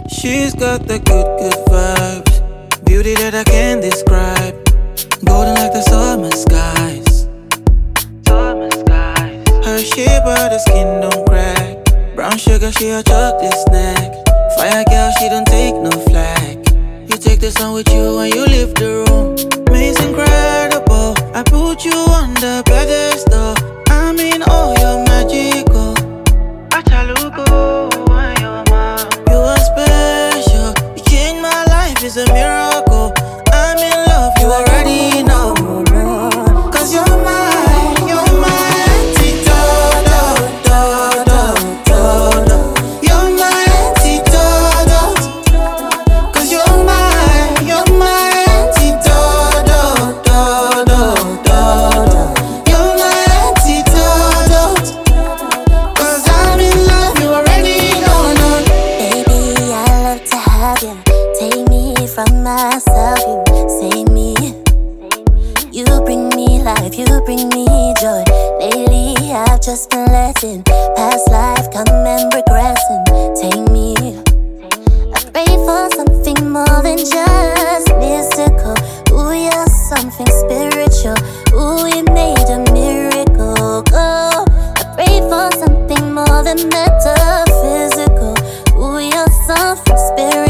She's got the good vibes, beauty that I can't describe. Golden like the summer skies. Her shape, but the skin don't crack. Brown sugar, she a chocolate snack. Fire girl, she don't take no flack. You take the sun with you when you leave the room. It's incredible. I put you on the pedestal. I mean, oh, you're magical. Achaluko, you're mine. You are special. You changed my life, it's a miracle. I'm in love, you already know. Cause you're mine, you're my antidote. You're my antidote. Cause you're my antidote. You're my antidote. Cause I'm in love, you already know. Baby, I love to have you. Take me from myself, you save me. You bring me life, you bring me joy. Lately, I've just been letting past life come and regressing. Take me. I pray for something more than just mystical. Ooh, you're something spiritual. Ooh, you made a miracle go. I pray for something more than metaphysical. Ooh, you're something spiritual.